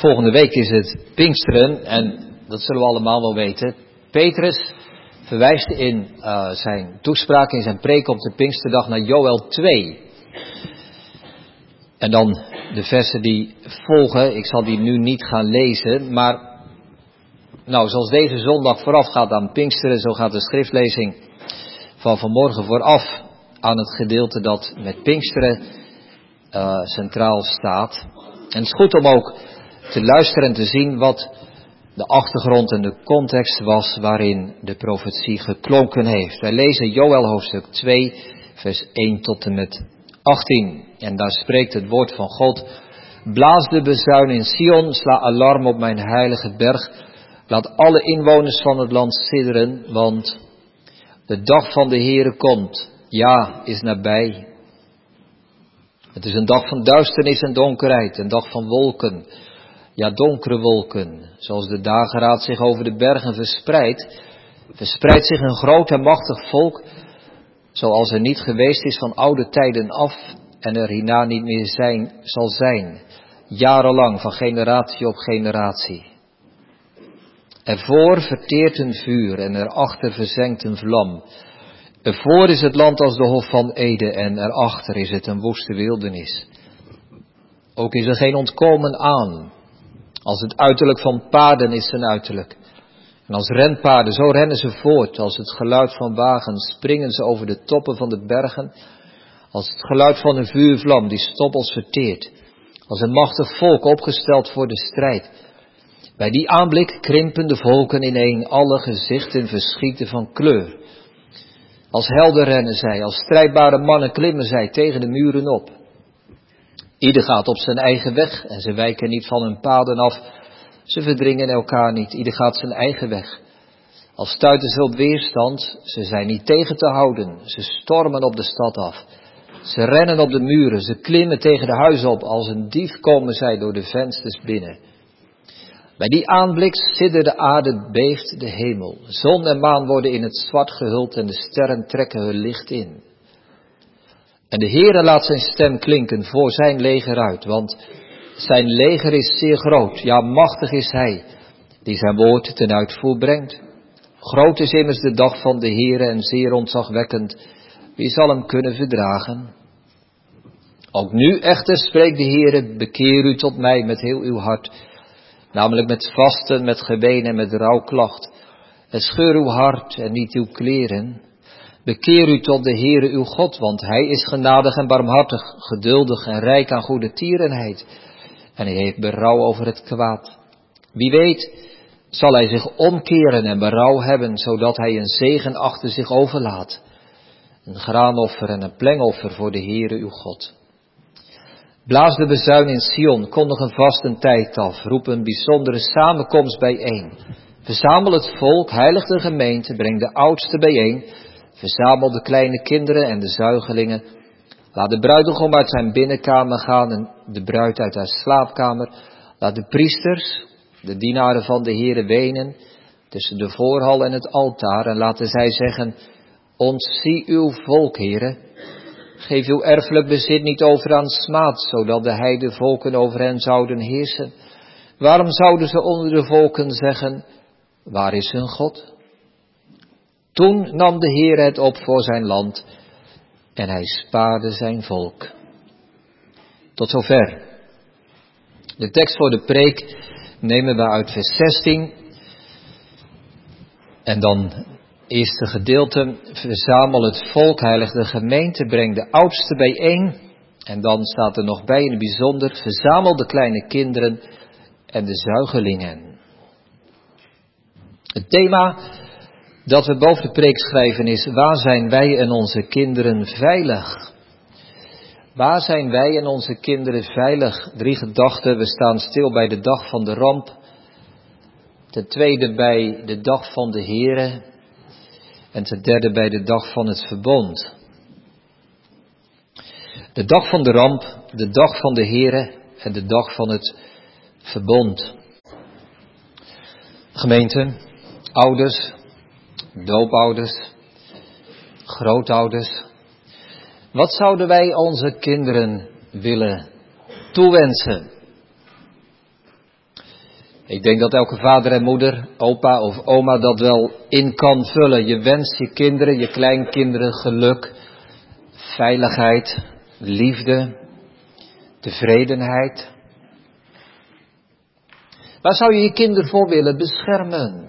Volgende week is het Pinksteren en dat zullen we allemaal wel weten. Petrus verwijst in zijn toespraak, in zijn preek op de Pinksterdag naar Joël 2. En dan de versen die volgen, ik zal die nu niet gaan lezen, maar zoals deze zondag voorafgaat aan Pinksteren, zo gaat de schriftlezing van vanmorgen vooraf aan het gedeelte dat met Pinksteren centraal staat. En het is goed om ook te luisteren en te zien wat de achtergrond en de context was waarin de profetie geklonken heeft. Wij lezen Joël hoofdstuk 2, vers 1 tot en met 18. En daar spreekt het woord van God. Blaas de bezuin in Sion, sla alarm op mijn heilige berg. Laat alle inwoners van het land sidderen, want de dag van de Heere komt, ja, is nabij. Het is een dag van duisternis en donkerheid, een dag van wolken, ja, donkere wolken. Zoals de dageraad zich over de bergen verspreidt zich een groot en machtig volk, zoals er niet geweest is van oude tijden af en er hierna niet meer zal zijn, jarenlang van generatie op generatie. Ervoor verteert een vuur en erachter verzengt een vlam. Ervoor is het land als de Hof van Eden en erachter is het een woeste wildernis. Ook is er geen ontkomen aan. Als het uiterlijk van paarden is zijn uiterlijk. En als renpaarden, zo rennen ze voort. Als het geluid van wagens springen ze over de toppen van de bergen. Als het geluid van een vuurvlam die stoppels verteert. Als een machtig volk opgesteld voor de strijd. Bij die aanblik krimpen de volken ineen, alle gezichten verschieten van kleur. Als helden rennen zij, als strijdbare mannen klimmen zij tegen de muren op. Ieder gaat op zijn eigen weg en ze wijken niet van hun paden af. Ze verdringen elkaar niet, ieder gaat zijn eigen weg. Al stuiten ze op weerstand, ze zijn niet tegen te houden. Ze stormen op de stad af. Ze rennen op de muren, ze klimmen tegen de huizen op. Als een dief komen zij door de vensters binnen. Bij die aanblik siddert de aarde, beeft de hemel. Zon en maan worden in het zwart gehuld en de sterren trekken hun licht in. En de Heere laat zijn stem klinken voor zijn leger uit, want zijn leger is zeer groot, ja machtig is hij, die zijn woord ten uitvoer brengt. Groot is immers de dag van de Heere en zeer ontzagwekkend, wie zal hem kunnen verdragen? Ook nu echter spreekt de Heere, bekeer u tot mij met heel uw hart, namelijk met vasten, met gebeden en met rouwklacht. En scheur uw hart en niet uw kleren. Bekeer u tot de Heere uw God, want hij is genadig en barmhartig, geduldig en rijk aan goede tierenheid. En hij heeft berouw over het kwaad. Wie weet zal hij zich omkeren en berouw hebben, zodat hij een zegen achter zich overlaat. Een graanoffer en een plengoffer voor de Heere uw God. Blaas de bezuin in Sion, kondig een vastentijd af, roep een bijzondere samenkomst bijeen. Verzamel het volk, heilig de gemeente, breng de oudsten bijeen. Verzamel de kleine kinderen en de zuigelingen. Laat de bruidegom uit zijn binnenkamer gaan en de bruid uit haar slaapkamer. Laat de priesters, de dienaren van de Heere, wenen tussen de voorhal en het altaar. En laten zij zeggen, ontzie uw volk, Heere. Geef uw erfelijk bezit niet over aan smaad, zodat de heidevolken over hen zouden heersen. Waarom zouden ze onder de volken zeggen, waar is hun God? Toen nam de Heer het op voor zijn land en hij spaarde zijn volk. Tot zover. De tekst voor de preek nemen we uit vers 16. En dan eerste gedeelte, verzamel het volk, heilig de gemeente, breng de oudsten bijeen. En dan staat er nog bij in het bijzonder, verzamel de kleine kinderen en de zuigelingen. Het thema dat we boven de preek schrijven is, waar zijn wij en onze kinderen veilig? Waar zijn wij en onze kinderen veilig? 3 gedachten, we staan stil bij de dag van de ramp. Ten tweede bij de dag van de Heere. En ten derde bij de dag van het verbond. De dag van de ramp, de dag van de Heere en de dag van het verbond. Gemeente, ouders, doopouders, grootouders. Wat zouden wij onze kinderen willen toewensen? Ik denk dat elke vader en moeder, opa of oma dat wel in kan vullen. Je wenst je kinderen, je kleinkinderen geluk, veiligheid, liefde, tevredenheid. Waar zou je je kinderen voor willen beschermen?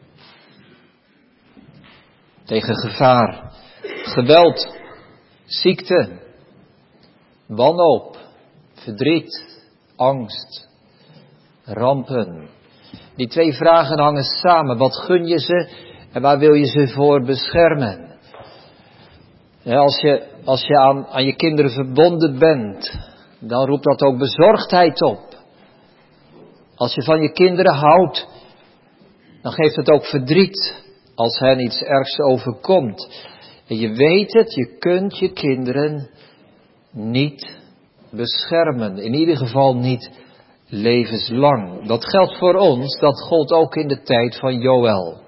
Tegen gevaar, geweld, ziekte, wanhoop, verdriet, angst, rampen. Die twee vragen hangen samen. Wat gun je ze en waar wil je ze voor beschermen? Ja, als je aan je kinderen verbonden bent, dan roept dat ook bezorgdheid op. Als je van je kinderen houdt, dan geeft het ook verdriet als hen iets ergs overkomt. En je weet het, je kunt je kinderen niet beschermen. In ieder geval niet levenslang. Dat geldt voor ons, dat gold ook in de tijd van Joël.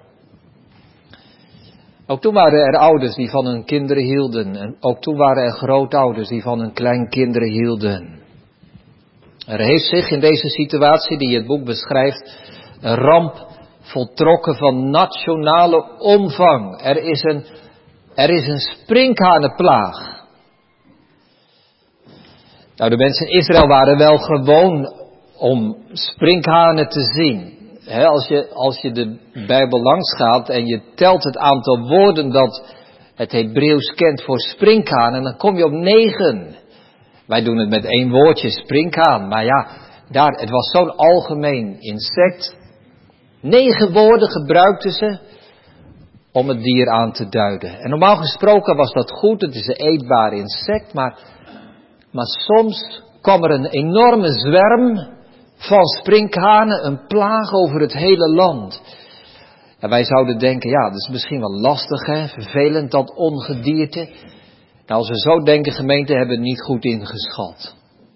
Ook toen waren er ouders die van hun kinderen hielden. En ook toen waren er grootouders die van hun kleinkinderen hielden. Er heeft zich in deze situatie die het boek beschrijft een ramp voltrokken van nationale omvang. Er is een sprinkhanenplaag. Nou, de mensen in Israël waren wel gewoon om sprinkhanen te zien. Als je de Bijbel langs gaat en je telt het aantal woorden dat het Hebreeuws kent voor sprinkhanen, dan kom je op 9. Wij doen het met 1 woordje, sprinkhaan. Maar ja, het was zo'n algemeen insect. 9 woorden gebruikten ze om het dier aan te duiden. En normaal gesproken was dat goed, het is een eetbaar insect, maar soms kwam er een enorme zwerm van sprinkhanen, een plaag over het hele land. En wij zouden denken, ja, dat is misschien wel lastig, vervelend dat ongedierte. Nou, als we zo denken, gemeente, hebben we het niet goed ingeschat.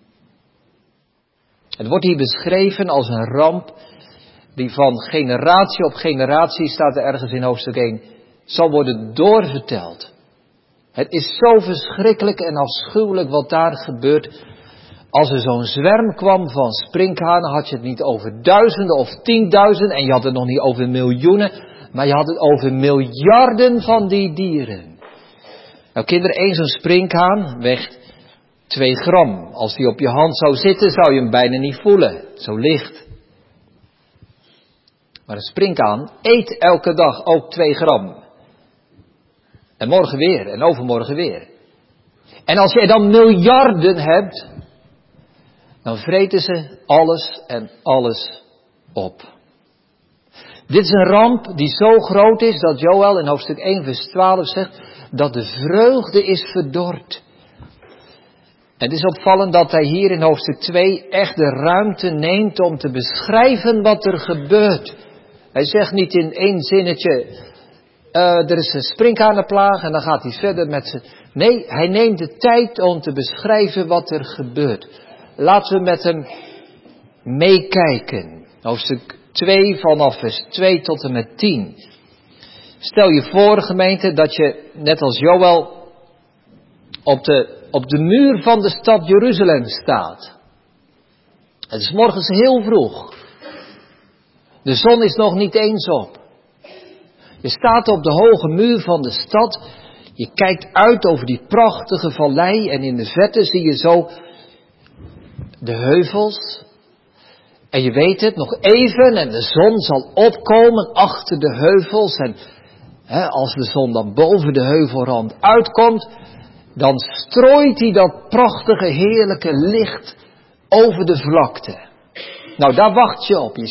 Het wordt hier beschreven als een ramp die van generatie op generatie, staat er ergens in hoofdstuk 1, zal worden doorverteld. Het is zo verschrikkelijk en afschuwelijk wat daar gebeurt. Als er zo'n zwerm kwam van sprinkhanen, had je het niet over duizenden of 10.000 en je had het nog niet over miljoenen, maar je had het over miljarden van die dieren. Nou kinderen, 1 zo'n sprinkhaan weegt 2 gram. Als die op je hand zou zitten, zou je hem bijna niet voelen. Zo licht. Maar een sprinkhaan eet elke dag ook 2 gram. En morgen weer en overmorgen weer. En als je dan miljarden hebt, dan vreten ze alles en alles op. Dit is een ramp die zo groot is dat Joël in hoofdstuk 1 vers 12 zegt dat de vreugde is verdord. Het is opvallend dat hij hier in hoofdstuk 2 echt de ruimte neemt om te beschrijven wat er gebeurt. Hij zegt niet in 1 zinnetje, er is een sprinkhanenplaag en dan gaat hij verder met zijn. Nee, hij neemt de tijd om te beschrijven wat er gebeurt. Laten we met hem meekijken. Hoofdstuk 2 vanaf vers 2 tot en met 10. Stel je voor, gemeente, dat je, net als Joël, op de muur van de stad Jeruzalem staat. Het is morgens heel vroeg. De zon is nog niet eens op. Je staat op de hoge muur van de stad. Je kijkt uit over die prachtige vallei en in de verte zie je zo de heuvels. En je weet het, nog even en de zon zal opkomen achter de heuvels. En als de zon dan boven de heuvelrand uitkomt, dan strooit hij dat prachtige, heerlijke licht over de vlakte. Nou, daar wacht je op. Je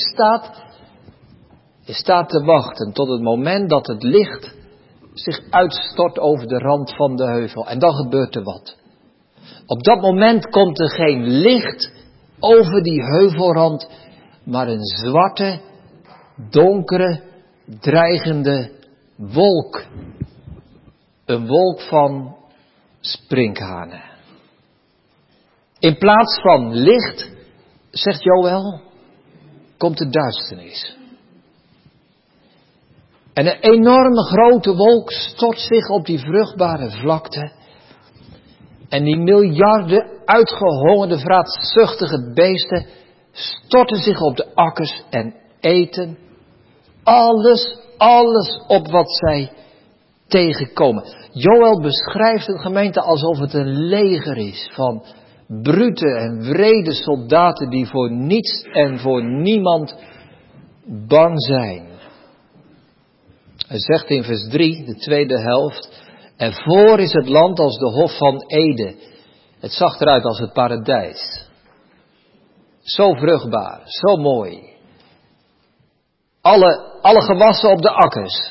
staat te wachten tot het moment dat het licht zich uitstort over de rand van de heuvel. En dan gebeurt er wat. Op dat moment komt er geen licht over die heuvelrand, maar een zwarte, donkere, dreigende wolk. Een wolk van sprinkhanen. In plaats van licht, zegt Joël, komt de duisternis. En een enorme grote wolk stort zich op die vruchtbare vlakte. En die miljarden uitgehongerde, vraatzuchtige beesten storten zich op de akkers en eten. Alles op wat zij tegenkomen. Joël beschrijft een gemeente alsof het een leger is van brute en wrede soldaten die voor niets en voor niemand bang zijn. Hij zegt in vers 3, de tweede helft, en voor is het land als de Hof van Eden. Het zag eruit als het paradijs. Zo vruchtbaar, zo mooi. Alle gewassen op de akkers.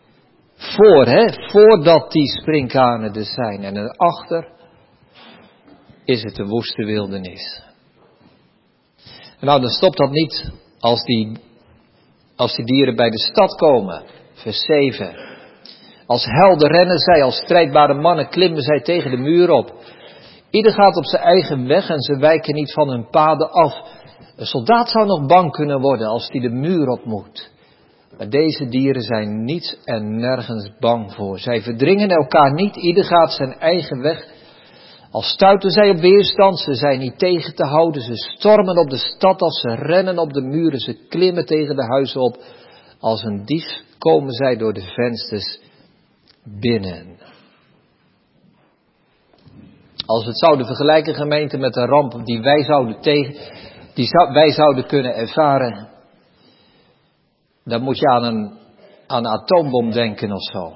Voordat die sprinkhanen er zijn. En erachter is het de woeste wildernis. En nou, dan stopt dat niet als die dieren bij de stad komen. Vers 7. Als helden rennen zij, als strijdbare mannen klimmen zij tegen de muur op. Ieder gaat op zijn eigen weg en ze wijken niet van hun paden af. Een soldaat zou nog bang kunnen worden als hij de muur op moet. Maar deze dieren zijn niets en nergens bang voor. Zij verdringen elkaar niet, ieder gaat zijn eigen weg. Al stuiten zij op weerstand, ze zijn niet tegen te houden. Ze stormen op de stad als ze rennen op de muren. Ze klimmen tegen de huizen op. Als een dief komen zij door de vensters binnen. Als we het zouden vergelijken, gemeente, met een ramp die wij zouden kunnen ervaren, dan moet je aan een atoombom denken of zo.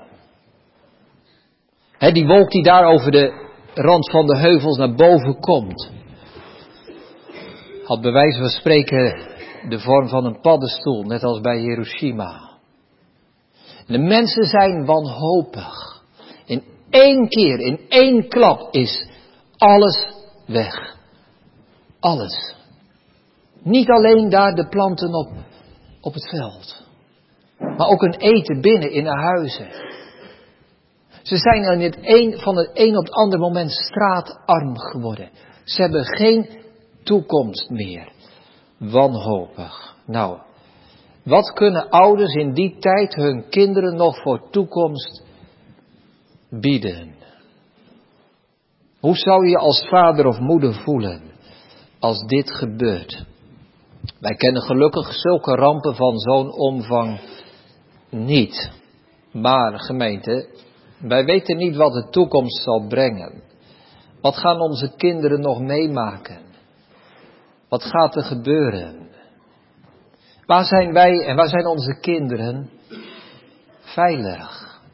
Die wolk die daar over de rand van de heuvels naar boven komt, had bij wijze van spreken de vorm van een paddenstoel, net als bij Hiroshima. De mensen zijn wanhopig. In één keer, in één klap is alles weg. Alles. Niet alleen daar de planten op het veld. Maar ook hun eten binnen in de huizen. Ze zijn van het een op het andere moment straatarm geworden. Ze hebben geen toekomst meer. Wanhopig. Nou, wat kunnen ouders in die tijd hun kinderen nog voor toekomst bieden? Hoe zou je als vader of moeder voelen als dit gebeurt? Wij kennen gelukkig zulke rampen van zo'n omvang niet. Maar gemeente, wij weten niet wat de toekomst zal brengen. Wat gaan onze kinderen nog meemaken? Wat gaat er gebeuren? Waar zijn wij en waar zijn onze kinderen veilig?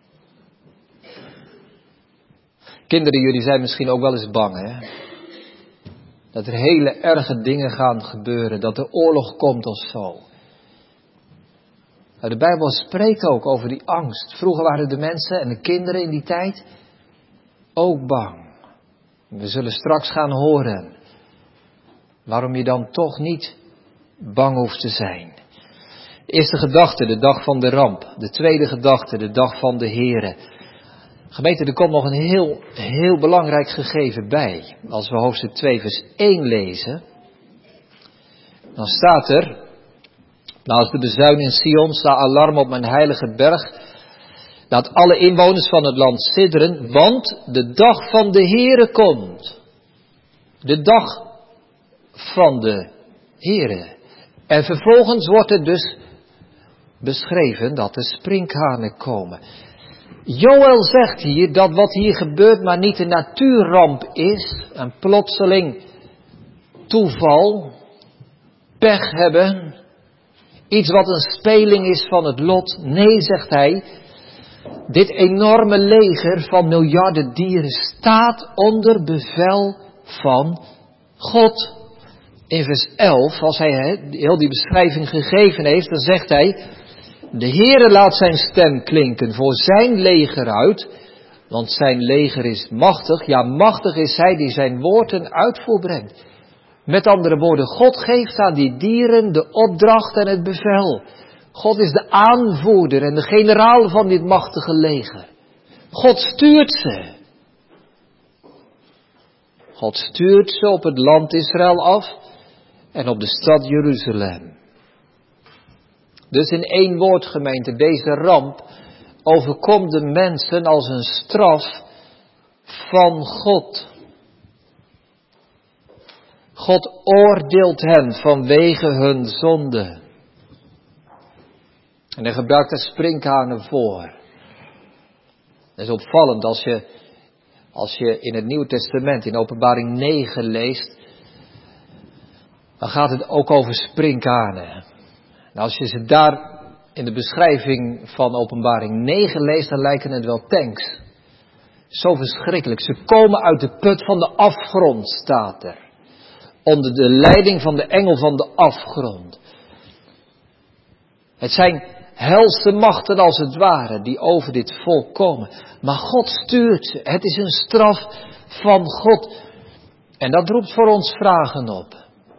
Kinderen, jullie zijn misschien ook wel eens bang, hè? Dat er hele erge dingen gaan gebeuren, dat er oorlog komt of zo. Nou, de Bijbel spreekt ook over die angst. Vroeger waren de mensen en de kinderen in die tijd ook bang. We zullen straks gaan horen waarom je dan toch niet bang hoeft te zijn. De eerste gedachte, de dag van de ramp. De tweede gedachte, de dag van de Here. Gemeente, er komt nog een heel belangrijk gegeven bij. Als we hoofdstuk 2 vers 1 lezen, dan staat er: naast de bezuin in Sion, sta alarm op mijn heilige berg. Laat alle inwoners van het land sidderen, want de dag van de Here komt. De dag van de Here. En vervolgens wordt er dus beschreven dat er sprinkhanen komen. Joël zegt hier dat wat hier gebeurt maar niet een natuurramp is, een plotseling toeval, pech hebben, iets wat een speling is van het lot. Nee, zegt hij, dit enorme leger van miljarden dieren staat onder bevel van God. In vers 11, als hij heel die beschrijving gegeven heeft, dan zegt hij: de Heere laat zijn stem klinken voor zijn leger uit, want zijn leger is machtig. Ja, machtig is hij die zijn woord ten uitvoer brengt. Met andere woorden, God geeft aan die dieren de opdracht en het bevel. God is de aanvoerder en de generaal van dit machtige leger. God stuurt ze. God stuurt ze op het land Israël af en op de stad Jeruzalem. Dus in één woord, gemeente, deze ramp overkomt de mensen als een straf van God. God oordeelt hen vanwege hun zonde. En hij gebruikt er sprinkhanen voor. Dat is opvallend als je in het Nieuwe Testament in Openbaring 9 leest, dan gaat het ook over sprinkhanen. En als je ze daar in de beschrijving van Openbaring 9 leest, dan lijken het wel tanks. Zo verschrikkelijk. Ze komen uit de put van de afgrond, staat er. Onder de leiding van de engel van de afgrond. Het zijn helse machten als het ware die over dit volk komen. Maar God stuurt ze. Het is een straf van God. En dat roept voor ons vragen op.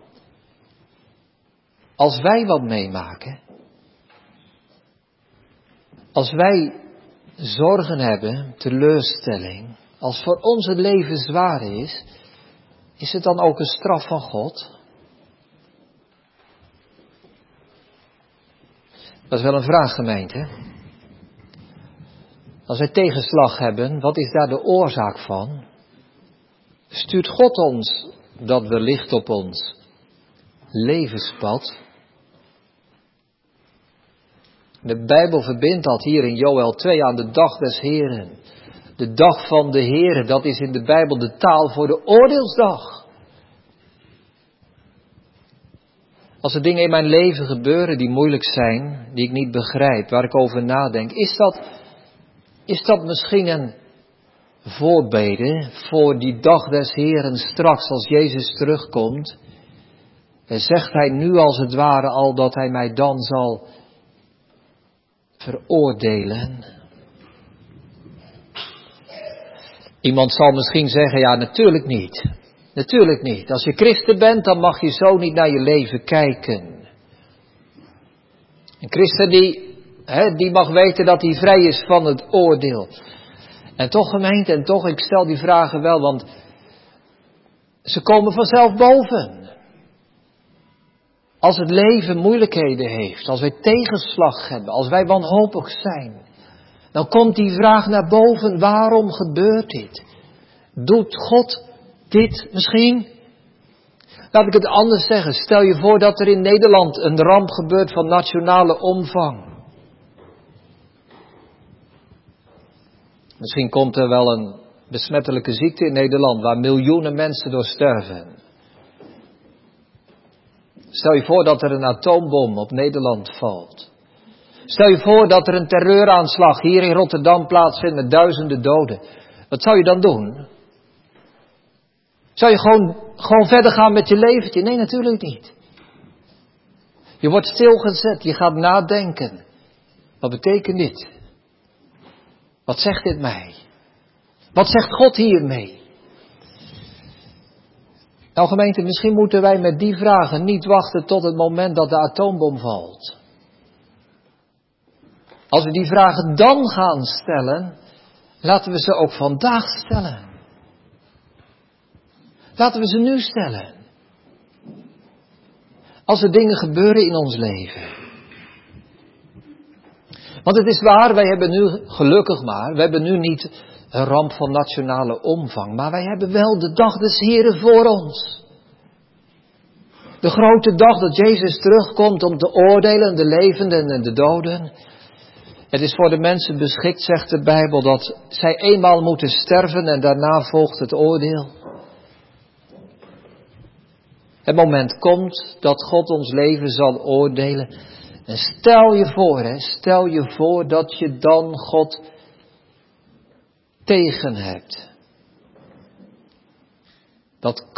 Als wij wat meemaken. Als wij zorgen hebben, teleurstelling. Als voor ons het leven zwaar is. Is het dan ook een straf van God? Dat is wel een vraag, gemeente. Als wij tegenslag hebben, wat is daar de oorzaak van? Stuurt God ons dat wellicht op ons levenspad? De Bijbel verbindt dat hier in Joël 2 aan de dag des Heren. De dag van de Heren, dat is in de Bijbel de taal voor de oordeelsdag. Als er dingen in mijn leven gebeuren die moeilijk zijn, die ik niet begrijp, waar ik over nadenk, is dat misschien een voorbede voor die dag des Heren straks als Jezus terugkomt? En zegt hij nu als het ware al dat hij mij dan zal veroordelen? Iemand zal misschien zeggen, ja, natuurlijk niet. Natuurlijk niet. Als je christen bent, dan mag je zo niet naar je leven kijken. Een christen die mag weten dat hij vrij is van het oordeel. En toch, gemeente, en toch, ik stel die vragen wel, want ze komen vanzelf boven. Als het leven moeilijkheden heeft, als wij tegenslag hebben, als wij wanhopig zijn, dan komt die vraag naar boven, waarom gebeurt dit? Doet God dit misschien? Laat ik het anders zeggen. Stel je voor dat er in Nederland een ramp gebeurt van nationale omvang. Misschien komt er wel een besmettelijke ziekte in Nederland waar miljoenen mensen door sterven. Stel je voor dat er een atoombom op Nederland valt. Stel je voor dat er een terreuraanslag hier in Rotterdam plaatsvindt met duizenden doden. Wat zou je dan doen? Zou je gewoon verder gaan met je leventje? Nee, natuurlijk niet. Je wordt stilgezet, je gaat nadenken. Wat betekent dit? Wat zegt dit mij? Wat zegt God hiermee? Nou gemeente, misschien moeten wij met die vragen niet wachten tot het moment dat de atoombom valt. Als we die vragen dan gaan stellen, laten we ze ook vandaag stellen. Laten we ze nu stellen. Als er dingen gebeuren in ons leven. Want het is waar, wij hebben nu, gelukkig maar, we hebben nu niet een ramp van nationale omvang. Maar wij hebben wel de dag des Heren voor ons. De grote dag dat Jezus terugkomt om te oordelen, de levenden en de doden. Het is voor de mensen beschikt, zegt de Bijbel, dat zij eenmaal moeten sterven en daarna volgt het oordeel. Het moment komt dat God ons leven zal oordelen. En stel je voor dat je dan God tegen hebt. Dat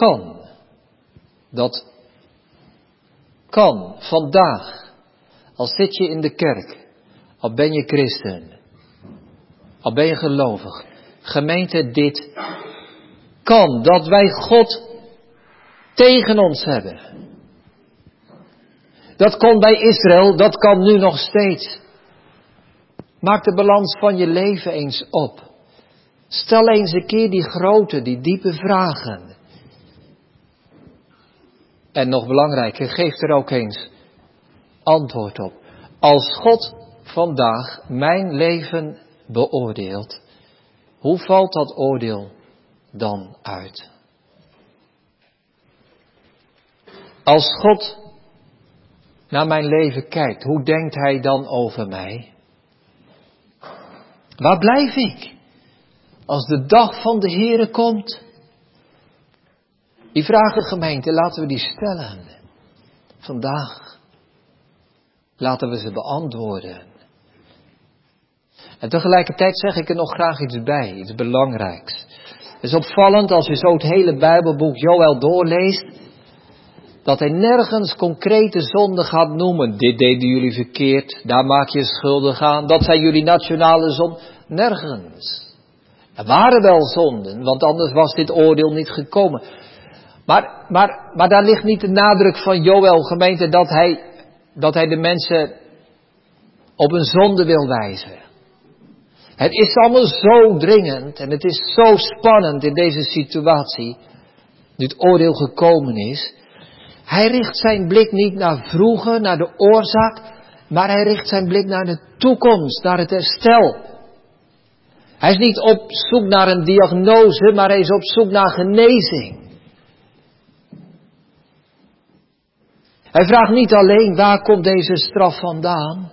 kan vandaag. Al zit je in de kerk, al ben je christen, al ben je gelovig. Gemeente, dit kan, dat wij God tegen ons hebben. Dat kon bij Israël, dat kan nu nog steeds. Maak de balans van je leven eens op. Stel eens een keer die grote, die diepe vragen. En nog belangrijker, geef er ook eens antwoord op. Als God vandaag mijn leven beoordeelt, hoe valt dat oordeel dan uit? Als God naar mijn leven kijkt, hoe denkt hij dan over mij? Waar blijf ik als de dag van de Heere komt? Die vragen, gemeente, laten we die stellen. Vandaag. Laten we ze beantwoorden. En tegelijkertijd zeg ik er nog graag iets bij, iets belangrijks. Het is opvallend als je zo het hele Bijbelboek Joël doorleest, dat hij nergens concrete zonden gaat noemen. Dit deden jullie verkeerd, daar maak je schuldig aan, dat zijn jullie nationale zonden. Nergens. Er waren wel zonden, want anders was dit oordeel niet gekomen. Maar daar ligt niet de nadruk van Joël, gemeente, dat hij de mensen op een zonde wil wijzen. Het is allemaal zo dringend en het is zo spannend in deze situatie, nu het oordeel gekomen is. Hij richt zijn blik niet naar vroeger, naar de oorzaak, maar hij richt zijn blik naar de toekomst, naar het herstel. Hij is niet op zoek naar een diagnose, maar hij is op zoek naar genezing. Hij vraagt niet alleen waar komt deze straf vandaan,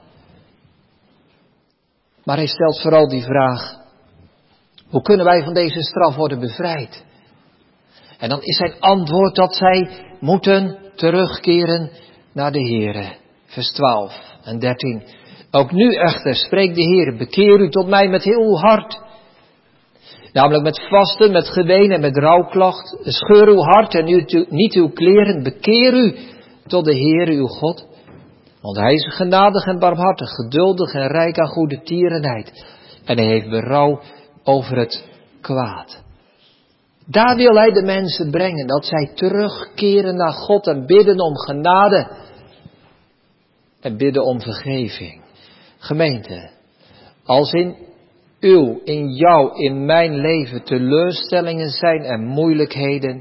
maar hij stelt vooral die vraag, hoe kunnen wij van deze straf worden bevrijd? En dan is zijn antwoord dat zij moeten terugkeren naar de Heere. Vers 12 en 13. Ook nu echter spreekt de Heer, bekeer u tot mij met heel uw hart. Namelijk met vasten, met geween en met rouwklacht. Scheur uw hart en niet uw kleren. Bekeer u tot de Heere uw God. Want hij is genadig en barmhartig, geduldig en rijk aan goede tierenheid. En hij heeft berouw over het kwaad. Daar wil hij de mensen brengen, dat zij terugkeren naar God en bidden om genade. En bidden om vergeving. Gemeente, als in jou, in mijn leven teleurstellingen zijn en moeilijkheden,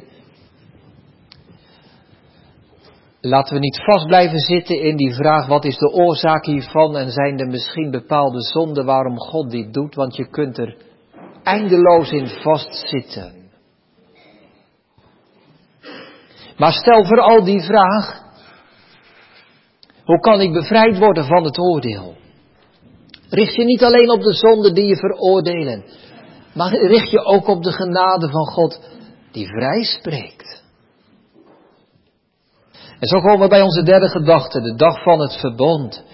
laten we niet vast blijven zitten in die vraag, wat is de oorzaak hiervan en zijn er misschien bepaalde zonden waarom God dit doet, want je kunt er eindeloos in vastzitten. Maar stel vooral die vraag, hoe kan ik bevrijd worden van het oordeel? Richt je niet alleen op de zonden die je veroordelen, maar richt je ook op de genade van God die vrij spreekt. En zo komen we bij onze derde gedachte, de dag van het verbond.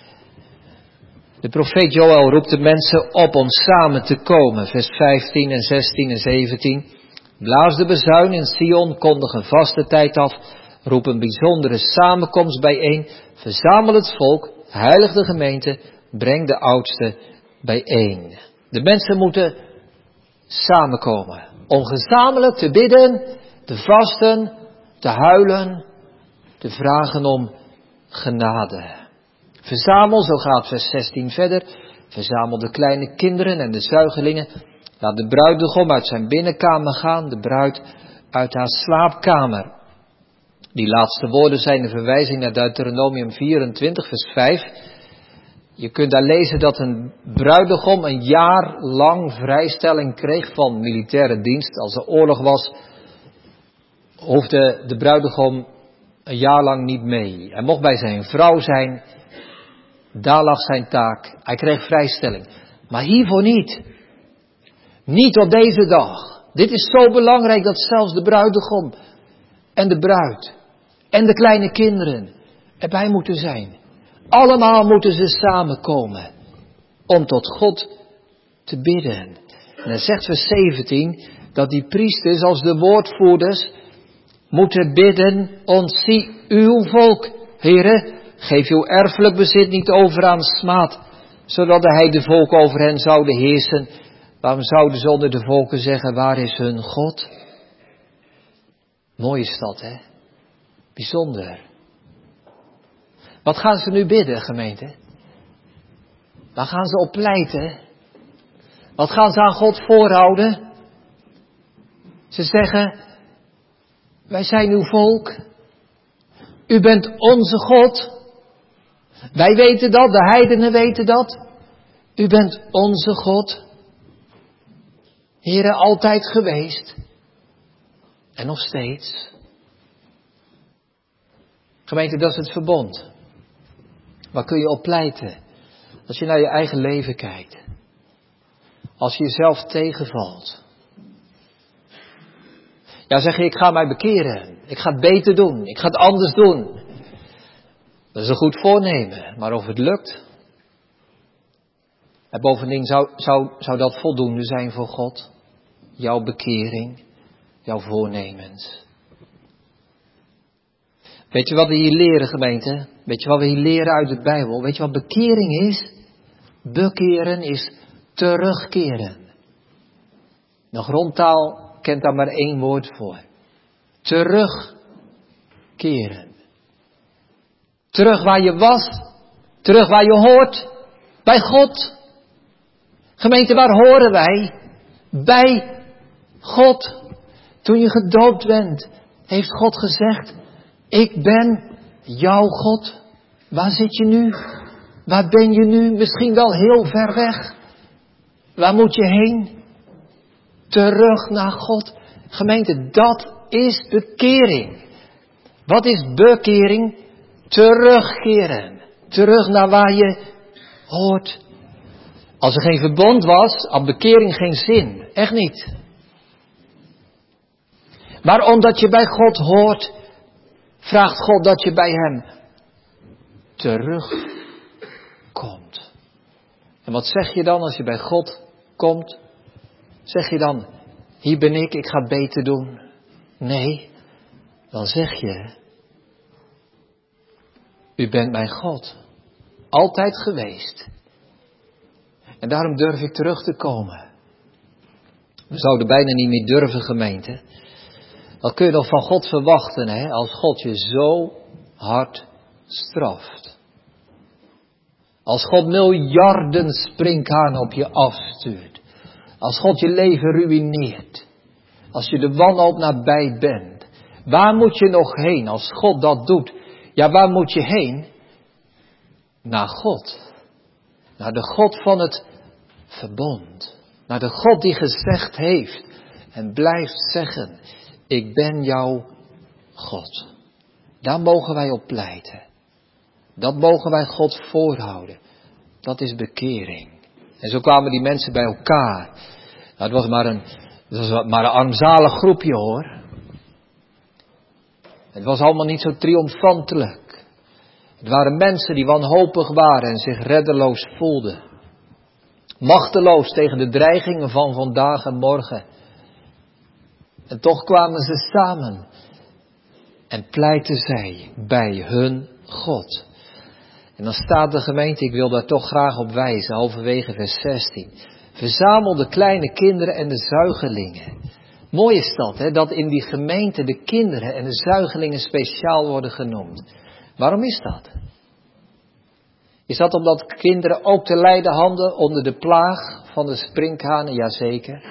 De profeet Joël roept de mensen op om samen te komen, vers 15 en 16 en 17. Blaas de bezuin in Sion, kondig een vaste tijd af, roep een bijzondere samenkomst bijeen, verzamel het volk, heilig de gemeente, breng de oudsten bijeen. De mensen moeten samenkomen om gezamenlijk te bidden, te vasten, te huilen, te vragen om genade. Verzamel, zo gaat vers 16 verder, verzamel de kleine kinderen en de zuigelingen. Laat de bruidegom uit zijn binnenkamer gaan, de bruid uit haar slaapkamer. Die laatste woorden zijn een verwijzing naar Deuteronomium 24 vers 5. Je kunt daar lezen dat een bruidegom een jaar lang vrijstelling kreeg van militaire dienst. Als er oorlog was, hoefde de bruidegom een jaar lang niet mee. Hij mocht bij zijn vrouw zijn, daar lag zijn taak. Hij kreeg vrijstelling. Maar hiervoor niet. Niet op deze dag. Dit is zo belangrijk dat zelfs de bruidegom en de bruid en de kleine kinderen erbij moeten zijn. Allemaal moeten ze samenkomen om tot God te bidden. En dan zegt vers 17 dat die priesters als de woordvoerders moeten bidden, ontzie uw volk, Heere, geef uw erfelijk bezit niet over aan smaad, zodat de heidenvolken over hen zouden heersen. Waarom zouden ze onder de volken zeggen, waar is hun God? Mooi is dat, hè? Bijzonder. Wat gaan ze nu bidden, gemeente? Waar gaan ze op pleiten? Wat gaan ze aan God voorhouden? Ze zeggen, wij zijn uw volk. U bent onze God. Wij weten dat, de heidenen weten dat. U bent onze God. Heere, altijd geweest. En nog steeds. Gemeente, dat is het verbond. Waar kun je op pleiten? Als je naar je eigen leven kijkt. Als je jezelf tegenvalt. Ja, zeg je, ik ga mij bekeren. Ik ga het beter doen. Ik ga het anders doen. Dat is een goed voornemen. Maar of het lukt. En bovendien zou dat voldoende zijn voor God. Jouw bekering. Jouw voornemens. Weet je wat we hier leren, gemeente? Weet je wat we hier leren uit de Bijbel? Weet je wat bekering is? Bekeren is terugkeren. De grondtaal kent daar maar één woord voor. Terugkeren. Terug waar je was. Terug waar je hoort. Bij God. Gemeente, waar horen wij? Bij God. Toen je gedoopt bent, heeft God gezegd, ik ben jouw God. Waar zit je nu? Waar ben je nu? Misschien wel heel ver weg. Waar moet je heen? Terug naar God. Gemeente, dat is bekering. Wat is bekering? Terugkeren. Terug naar waar je hoort. Als er geen verbond was, had bekering geen zin. Echt niet. Maar omdat je bij God hoort, vraagt God dat je bij Hem terugkomt. En wat zeg je dan als je bij God komt? Zeg je dan, hier ben ik ga het beter doen? Nee, dan zeg je, u bent mijn God. Altijd geweest. En daarom durf ik terug te komen. We zouden bijna niet meer durven, gemeente. Wat kun je nog van God verwachten, hè, als God je zo hard straft? Als God miljarden sprinkhanen op je afstuurt. Als God je leven ruïneert. Als je de wanhoop nabij bent. Waar moet je nog heen als God dat doet? Ja, waar moet je heen? Naar God. Naar de God van het verbond. Naar de God die gezegd heeft en blijft zeggen, ik ben jouw God. Daar mogen wij op pleiten. Dat mogen wij God voorhouden. Dat is bekering. En zo kwamen die mensen bij elkaar. Het was maar een armzalig groepje, hoor. Het was allemaal niet zo triomfantelijk. Het waren mensen die wanhopig waren en zich reddeloos voelden. Machteloos tegen de dreigingen van vandaag en morgen. En toch kwamen ze samen. En pleitten zij bij hun God. En dan staat de gemeente, ik wil daar toch graag op wijzen, halverwege vers 16. Verzamel de kleine kinderen en de zuigelingen. Mooi is dat, hè, dat in die gemeente de kinderen en de zuigelingen speciaal worden genoemd. Waarom is dat? Is dat omdat kinderen ook te lijden hadden onder de plaag van de sprinkhanen? Jazeker.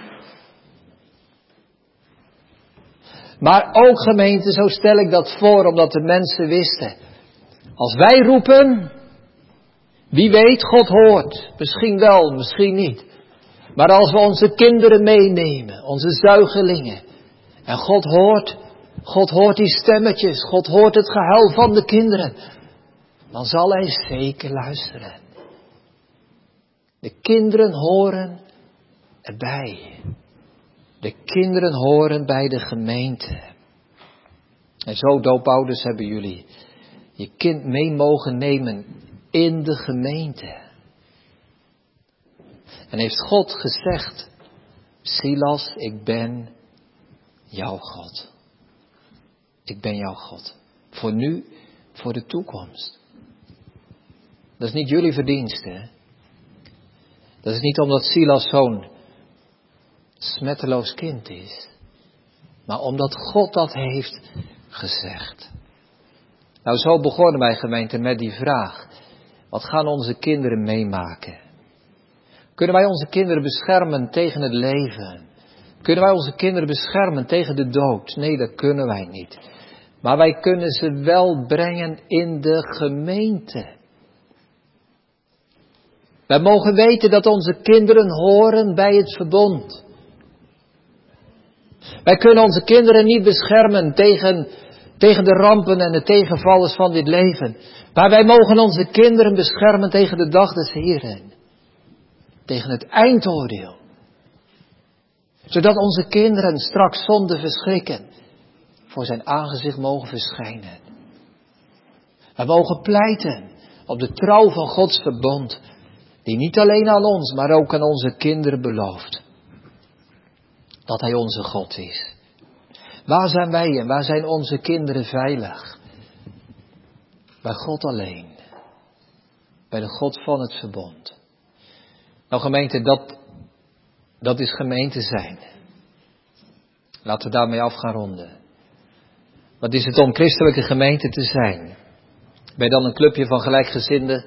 Maar ook, gemeente, zo stel ik dat voor, omdat de mensen wisten. Als wij roepen, wie weet, God hoort. Misschien wel, misschien niet. Maar als we onze kinderen meenemen, onze zuigelingen. En God hoort die stemmetjes. God hoort het gehuil van de kinderen. Dan zal Hij zeker luisteren. De kinderen horen erbij. De kinderen horen bij de gemeente. En zo, doopouders, hebben jullie je kind mee mogen nemen in de gemeente. En heeft God gezegd, Silas, ik ben jouw God. Ik ben jouw God. Voor nu, voor de toekomst. Dat is niet jullie verdienste. Hè? Dat is niet omdat Silas zo'n smetteloos kind is. Maar omdat God dat heeft gezegd. Nou, zo begonnen wij, gemeente, met die vraag. Wat gaan onze kinderen meemaken? Kunnen wij onze kinderen beschermen tegen het leven? Kunnen wij onze kinderen beschermen tegen de dood? Nee, dat kunnen wij niet. Maar wij kunnen ze wel brengen in de gemeente. Wij mogen weten dat onze kinderen horen bij het verbond. Wij kunnen onze kinderen niet beschermen tegen Tegen de rampen en de tegenvallers van dit leven. Maar wij mogen onze kinderen beschermen tegen de dag des Heeren. Tegen het eindoordeel. Zodat onze kinderen straks zonder verschrikken voor zijn aangezicht mogen verschijnen. We mogen pleiten op de trouw van Gods verbond. Die niet alleen aan ons, maar ook aan onze kinderen belooft. Dat Hij onze God is. Waar zijn wij en waar zijn onze kinderen veilig? Bij God alleen. Bij de God van het verbond. Nou gemeente, dat is gemeente zijn. Laten we daarmee af gaan ronden. Wat is het om christelijke gemeente te zijn? Ben je dan een clubje van gelijkgezinden?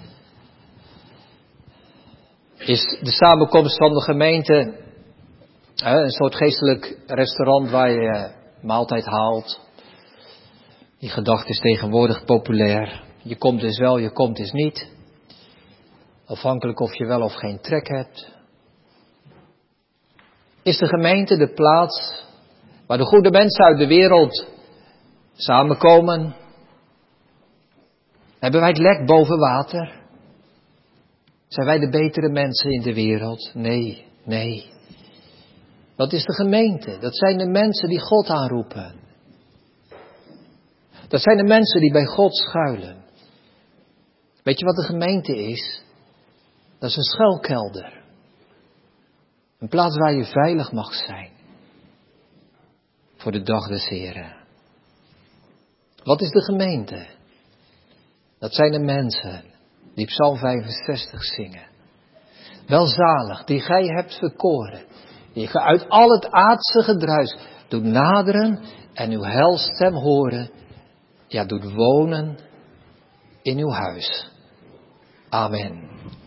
Is de samenkomst van de gemeente een soort geestelijk restaurant waar je maaltijd haalt? Die gedachte is tegenwoordig populair. Je komt dus wel, je komt dus niet. Afhankelijk of je wel of geen trek hebt. Is de gemeente de plaats waar de goede mensen uit de wereld samenkomen? Hebben wij het lek boven water? Zijn wij de betere mensen in de wereld? Nee, nee. Wat is de gemeente? Dat zijn de mensen die God aanroepen. Dat zijn de mensen die bij God schuilen. Weet je wat de gemeente is? Dat is een schuilkelder. Een plaats waar je veilig mag zijn. Voor de dag des Heren. Wat is de gemeente? Dat zijn de mensen die Psalm 65 zingen. Welzalig, die gij hebt verkoren. Die gij uit al het aardse gedruis doet naderen en uw heilstem horen. Ja, doet wonen in uw huis. Amen.